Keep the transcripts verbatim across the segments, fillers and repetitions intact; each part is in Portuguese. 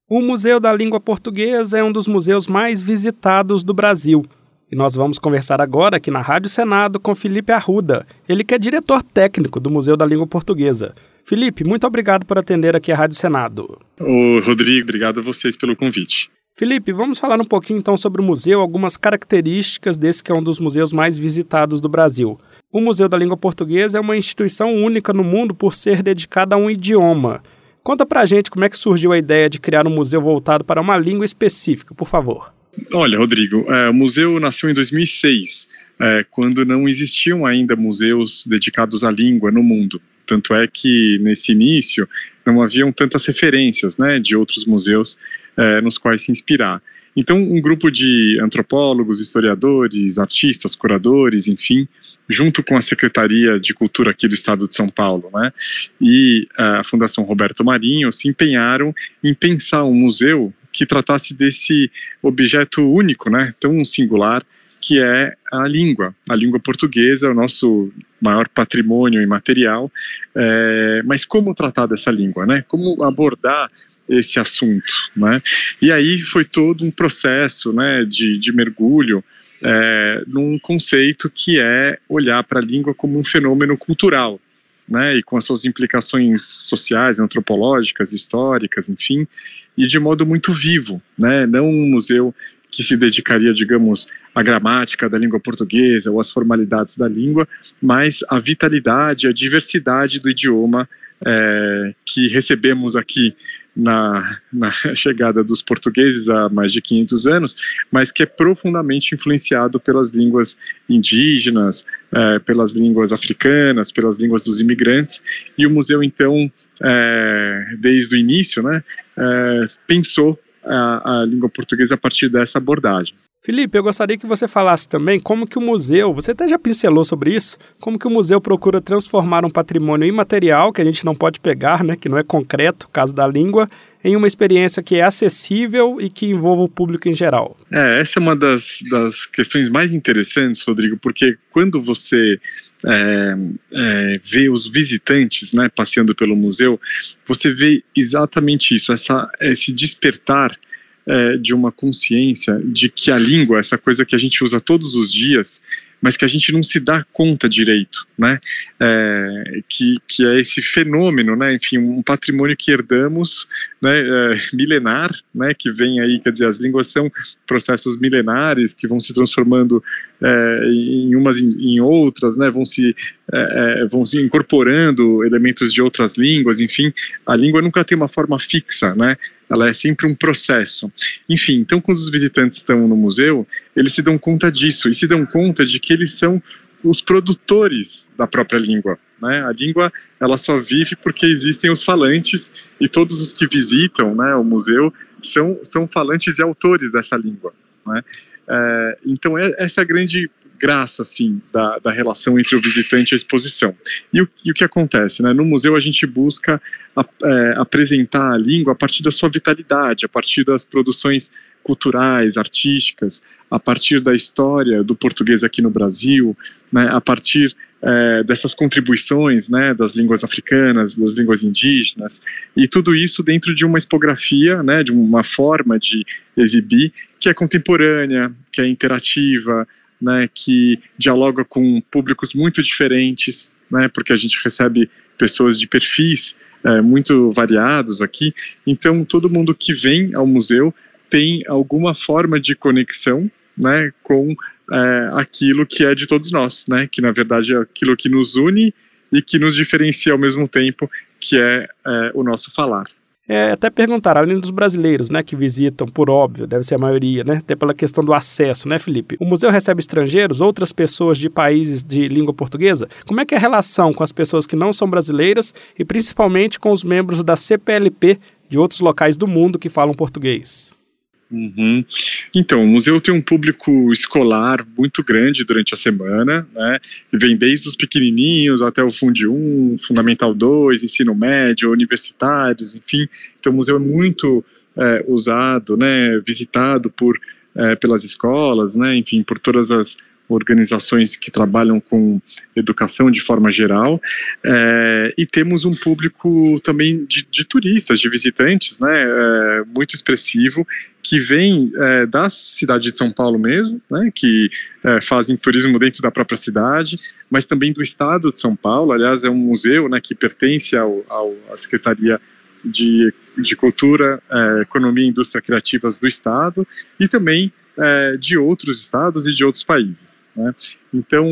O Museu da Língua Portuguesa é um dos museus mais visitados do Brasil. E nós vamos conversar agora aqui na Rádio Senado com Felipe Arruda, ele que é diretor técnico do Museu da Língua Portuguesa. Felipe, muito obrigado por atender aqui a Rádio Senado. Ô, Rodrigo, obrigado a vocês pelo convite. Felipe, vamos falar um pouquinho então sobre o museu, algumas características desse que é um dos museus mais visitados do Brasil. O Museu da Língua Portuguesa é uma instituição única no mundo por ser dedicada a um idioma. Conta pra gente como é que surgiu a ideia de criar um museu voltado para uma língua específica, por favor. Olha, Rodrigo, é, o museu nasceu em dois mil e seis, é, quando não existiam ainda museus dedicados à língua no mundo. Tanto é que, nesse início, não haviam tantas referências, né, de outros museus é, nos quais se inspirar. Então, um grupo de antropólogos, historiadores, artistas, curadores, enfim, junto com a Secretaria de Cultura aqui do Estado de São Paulo, né, e a Fundação Roberto Marinho, se empenharam em pensar um museu que tratasse desse objeto único, né, tão singular, que é a língua. A língua portuguesa é o nosso maior patrimônio imaterial, é, mas como tratar dessa língua, né? Como abordar esse assunto, né? E aí foi todo um processo, né, de, de mergulho é, num conceito que é olhar para a língua como um fenômeno cultural, né, e com as suas implicações sociais, antropológicas, históricas, enfim, e de modo muito vivo, né, não um museu que se dedicaria, digamos, à gramática da língua portuguesa ou às formalidades da língua, mas à vitalidade, à diversidade do idioma é, que recebemos aqui na, na chegada dos portugueses há mais de quinhentos anos, mas que é profundamente influenciado pelas línguas indígenas, é, pelas línguas africanas, pelas línguas dos imigrantes, e o museu, então, é, desde o início, né, é, pensou A, a língua portuguesa a partir dessa abordagem. Felipe, eu gostaria que você falasse também como que o museu, você até já pincelou sobre isso, como que o museu procura transformar um patrimônio imaterial, que a gente não pode pegar, né, que não é concreto, caso da língua, em uma experiência que é acessível e que envolva o público em geral. É, essa é uma das, das questões mais interessantes, Rodrigo, porque quando você é, é, vê os visitantes, né, passeando pelo museu, você vê exatamente isso, essa, esse despertar é, de uma consciência de que a língua, essa coisa que a gente usa todos os dias, mas que a gente não se dá conta direito, né, é, que, que é esse fenômeno, né, enfim, um patrimônio que herdamos, né, é, milenar, né, que vem aí, quer dizer, as línguas são processos milenares que vão se transformando é, em umas em, em outras, né, vão se, é, é, vão se incorporando elementos de outras línguas, enfim, a língua nunca tem uma forma fixa, né, ela é sempre um processo. Enfim, então quando os visitantes estão no museu, eles se dão conta disso, e se dão conta de que eles são os produtores da própria língua, né? A língua, ela só vive porque existem os falantes, e todos os que visitam, né, o museu são, são falantes e autores dessa língua, né? É, então é, essa é a grande graça, assim, da, da relação entre o visitante e a exposição. E o, e o que acontece, né? No museu a gente busca a, é, apresentar a língua a partir da sua vitalidade, a partir das produções culturais, artísticas, a partir da história do português aqui no Brasil, né, a partir é, dessas contribuições, né, das línguas africanas, das línguas indígenas, e tudo isso dentro de uma expografia, né, de uma forma de exibir que é contemporânea, que é interativa, né, que dialoga com públicos muito diferentes, né, porque a gente recebe pessoas de perfis é, muito variados aqui, então todo mundo que vem ao museu tem alguma forma de conexão, né, com é, aquilo que é de todos nós, né, que na verdade é aquilo que nos une e que nos diferencia ao mesmo tempo, que é, é o nosso falar. É, até perguntar, além dos brasileiros, né, que visitam, por óbvio, deve ser a maioria, né, até pela questão do acesso, né, Felipe? O museu recebe estrangeiros, outras pessoas de países de língua portuguesa? Como é que é a relação com as pessoas que não são brasileiras e principalmente com os membros da C P L P de outros locais do mundo que falam português? Uhum. Então, o museu tem um público escolar muito grande durante a semana, né? Vem desde os pequenininhos até o Fundi um, Fundamental dois, ensino médio, universitários, enfim. Então, o museu é muito é, usado, né, visitado por, é, pelas escolas, né, enfim, por todas as organizações que trabalham com educação de forma geral, é, e temos um público também de, de turistas, de visitantes, né, é, muito expressivo, que vem é, da cidade de São Paulo mesmo, né, que é, fazem turismo dentro da própria cidade, mas também do estado de São Paulo. Aliás, é um museu, né, que pertence ao, ao, à Secretaria de, de Cultura, é, Economia e Indústria Criativas do estado, e também é, de outros estados e de outros países, né? Então,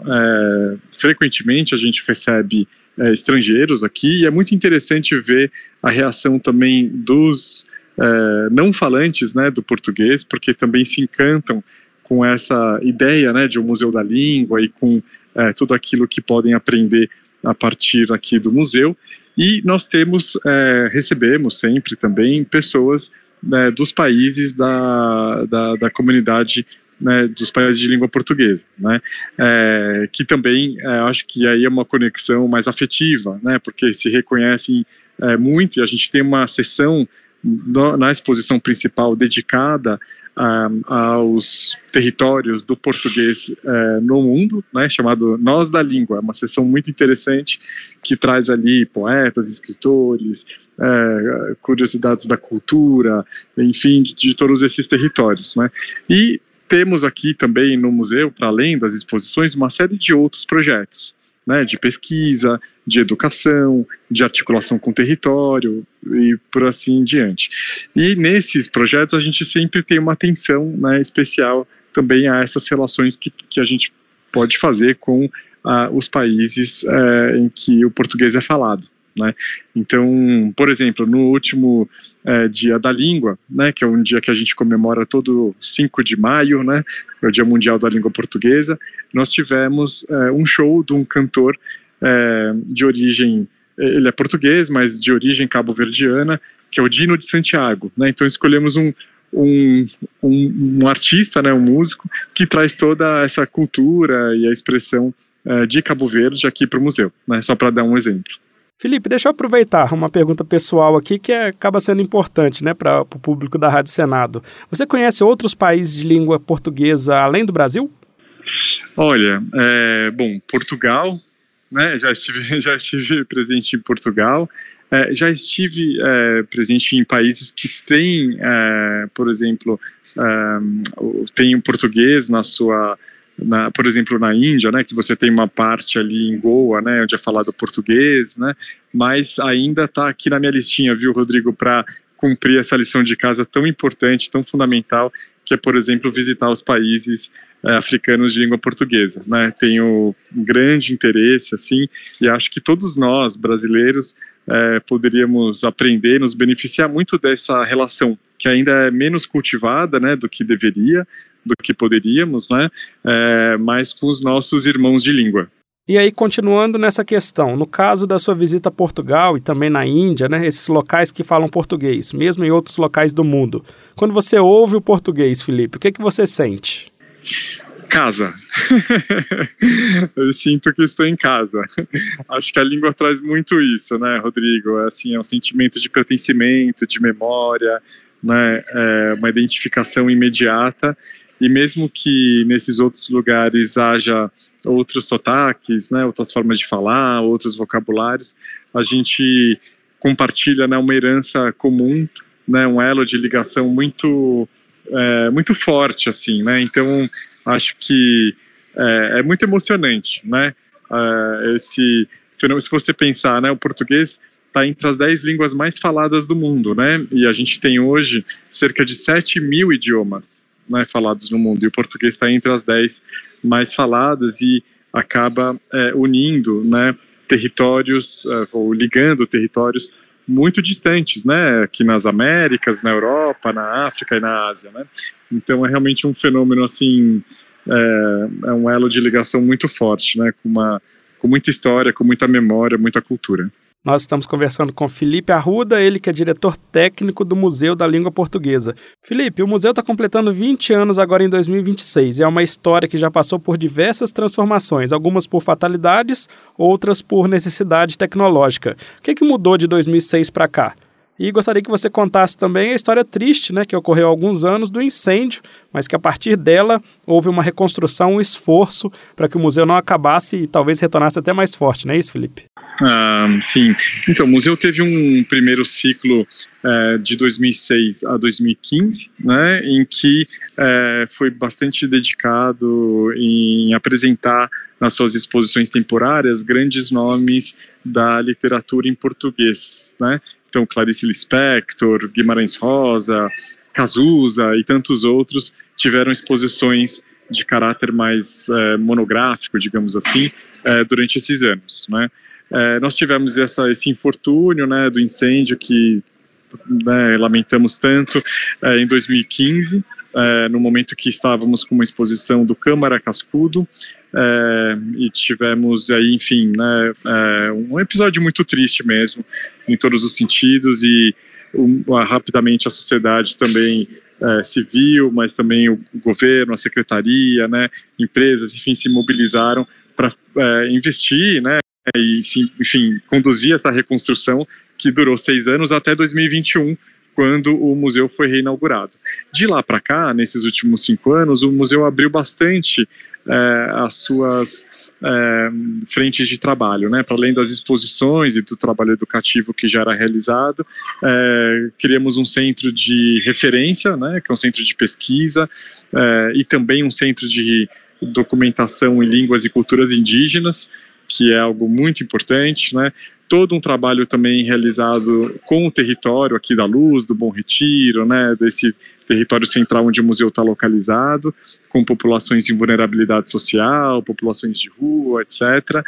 é, frequentemente a gente recebe é, estrangeiros aqui, e é muito interessante ver a reação também dos é, não falantes, né, do português, porque também se encantam com essa ideia, né, de um museu da língua e com é, tudo aquilo que podem aprender a partir aqui do museu. E nós temos, é, recebemos sempre também pessoas, né, dos países da, da, da comunidade, né, dos países de língua portuguesa, né, é, que também é, acho que aí é uma conexão mais afetiva, né, porque se reconhecem é, muito, e a gente tem uma sessão no, na exposição principal dedicada um, aos territórios do português uh, no mundo, né, chamado Nós da Língua. É uma sessão muito interessante que traz ali poetas, escritores, uh, curiosidades da cultura, enfim, de, de todos esses territórios, né. E temos aqui também no museu, para além das exposições, uma série de outros projetos, né, de pesquisa, de educação, de articulação com o território e por assim em diante. E nesses projetos a gente sempre tem uma atenção, né, especial também a essas relações que, que a gente pode fazer com ah, os países eh, em que o português é falado, né? Então, por exemplo, no último eh, Dia da Língua, né, que é um dia que a gente comemora todo cinco de maio, né, é o Dia Mundial da Língua Portuguesa, nós tivemos eh, um show de um cantor eh, de origem, ele é português, mas de origem cabo-verdiana, que é o Dino de Santiago, né? Então escolhemos um, um, um, um artista, né, um músico, que traz toda essa cultura e a expressão eh, de Cabo Verde aqui para o museu, né, só para dar um exemplo. Felipe, deixa eu aproveitar uma pergunta pessoal aqui que é, acaba sendo importante, né, para o público da Rádio Senado. Você conhece outros países de língua portuguesa além do Brasil? Olha, é, bom, Portugal, né, já estive, já estive presente em Portugal, é, já estive é, presente em países que têm, é, por exemplo, é, tem o português na sua... Na, por exemplo, na Índia, né, que você tem uma parte ali em Goa, né, onde é falado português, né, mas ainda está aqui na minha listinha, viu, Rodrigo, para cumprir essa lição de casa tão importante, tão fundamental, que é, por exemplo, visitar os países é, africanos de língua portuguesa, né. Tenho um grande interesse, assim, e acho que todos nós, brasileiros, é, poderíamos aprender, nos beneficiar muito dessa relação, que ainda é menos cultivada, né, do que deveria, do que poderíamos, né, é, mas com os nossos irmãos de língua. E aí, continuando nessa questão, no caso da sua visita a Portugal e também na Índia, né, esses locais que falam português, mesmo em outros locais do mundo, quando você ouve o português, Felipe, o que, que você sente? Casa. Eu sinto que estou em casa. Acho que a língua traz muito isso, né, Rodrigo? Assim, é um sentimento de pertencimento, de memória, né, é uma identificação imediata, e mesmo que nesses outros lugares haja outros sotaques, né, outras formas de falar, outros vocabulários, a gente compartilha, né, uma herança comum, né, um elo de ligação muito, é, muito forte, assim, né, então acho que é, é muito emocionante, né, é, esse fenômeno. Se você pensar, né, o português está entre as dez línguas mais faladas do mundo, né, e a gente tem hoje cerca de sete mil idiomas, né, falados no mundo, e o português está entre as dez mais faladas e acaba é, unindo, né, territórios, é, ou ligando territórios muito distantes, né, aqui nas Américas, na Europa, na África e na Ásia, né. Então é realmente um fenômeno, assim, é, é um elo de ligação muito forte, né, com, uma, com muita história, com muita memória, muita cultura. Nós estamos conversando com Felipe Arruda, ele que é diretor técnico do Museu da Língua Portuguesa. Felipe, o museu está completando vinte anos agora em dois mil e vinte e seis, e é uma história que já passou por diversas transformações, algumas por fatalidades, outras por necessidade tecnológica. O que, que mudou de dois mil e seis para cá? E gostaria que você contasse também a história triste, né, que ocorreu há alguns anos do incêndio, mas que a partir dela houve uma reconstrução, um esforço para que o museu não acabasse e talvez retornasse até mais forte, não é isso, Felipe? Ah, sim. Então, o museu teve um primeiro ciclo eh, de dois mil e seis a dois mil e quinze, né, em que eh, foi bastante dedicado em apresentar nas suas exposições temporárias grandes nomes da literatura em português, né? Então, Clarice Lispector, Guimarães Rosa, Cazuza e tantos outros tiveram exposições de caráter mais eh, monográfico, digamos assim, eh, durante esses anos, né? É, nós tivemos essa, esse infortúnio, né, do incêndio que, né, lamentamos tanto é, em dois mil e quinze, é, no momento que estávamos com uma exposição do Câmara Cascudo, é, e tivemos aí, enfim, né, é, um episódio muito triste mesmo, em todos os sentidos, e um, rapidamente a sociedade também é, civil, mas também o governo, a secretaria, né, empresas, enfim, se mobilizaram para é, investir, né, e, enfim, conduzir essa reconstrução que durou seis anos até dois mil e vinte e um, quando o museu foi reinaugurado. De lá para cá, nesses últimos cinco anos, o museu abriu bastante é, as suas é, frentes de trabalho, né? Para além das exposições e do trabalho educativo que já era realizado, é, criamos um centro de referência, né? Que é um centro de pesquisa, é, e também um centro de documentação em línguas e culturas indígenas, que é algo muito importante, né? Todo um trabalho também realizado com o território aqui da Luz, do Bom Retiro, né? Desse território central onde o museu está localizado, com populações em vulnerabilidade social, populações de rua, etcétera.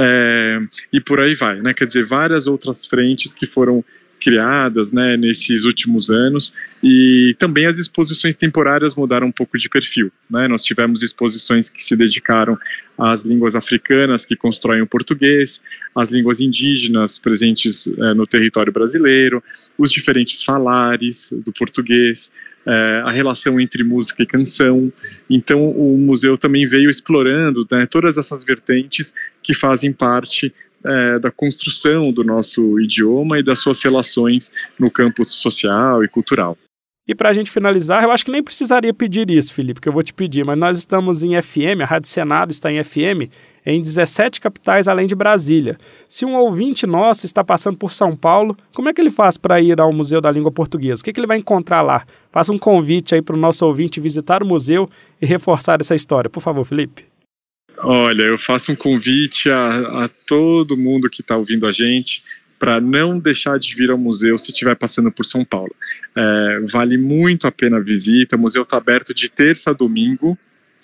É, e por aí vai, né? Quer dizer, várias outras frentes que foram criadas, né, nesses últimos anos, e também as exposições temporárias mudaram um pouco de perfil, né? Nós tivemos exposições que se dedicaram às línguas africanas que constroem o português, às línguas indígenas presentes eh, no território brasileiro, os diferentes falares do português, eh, a relação entre música e canção. Então o museu também veio explorando, né, todas essas vertentes que fazem parte É, da construção do nosso idioma e das suas relações no campo social e cultural. E para a gente finalizar, eu acho que nem precisaria pedir isso, Felipe, que eu vou te pedir, mas nós estamos em F M, a Rádio Senado está em F M, em dezessete capitais além de Brasília. Se um ouvinte nosso está passando por São Paulo, como é que ele faz para ir ao Museu da Língua Portuguesa? O que, que ele vai encontrar lá? Faça um convite aí para o nosso ouvinte visitar o museu e reforçar essa história. Por favor, Felipe. Olha, eu faço um convite a, a todo mundo que está ouvindo a gente para não deixar de vir ao museu se estiver passando por São Paulo. É, vale muito a pena a visita. O museu está aberto de terça a domingo,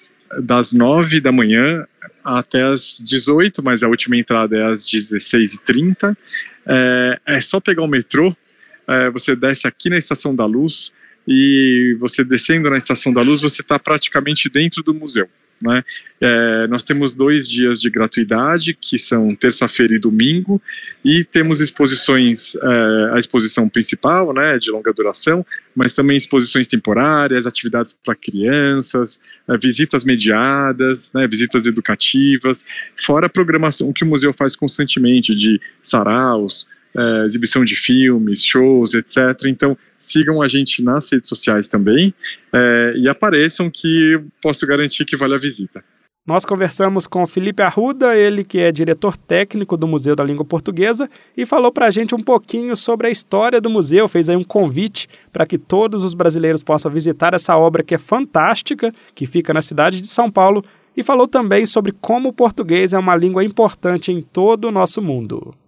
das nove da manhã até as dezoito, mas a última entrada é às dezesseis e trinta. É, é só pegar o metrô, é, você desce aqui na Estação da Luz, e você descendo na Estação da Luz, você está praticamente dentro do museu, né? É, nós temos dois dias de gratuidade, que são terça-feira e domingo, e temos exposições, é, a exposição principal, né, de longa duração, mas também exposições temporárias, atividades para crianças, é, visitas mediadas, né, visitas educativas, fora a programação que o museu faz constantemente de saraus, É, exibição de filmes, shows, etcétera. Então, sigam a gente nas redes sociais também, é, e apareçam, que posso garantir que vale a visita. Nós conversamos com o Felipe Arruda, ele que é diretor técnico do Museu da Língua Portuguesa, e falou para a gente um pouquinho sobre a história do museu, fez aí um convite para que todos os brasileiros possam visitar essa obra que é fantástica, que fica na cidade de São Paulo, e falou também sobre como o português é uma língua importante em todo o nosso mundo.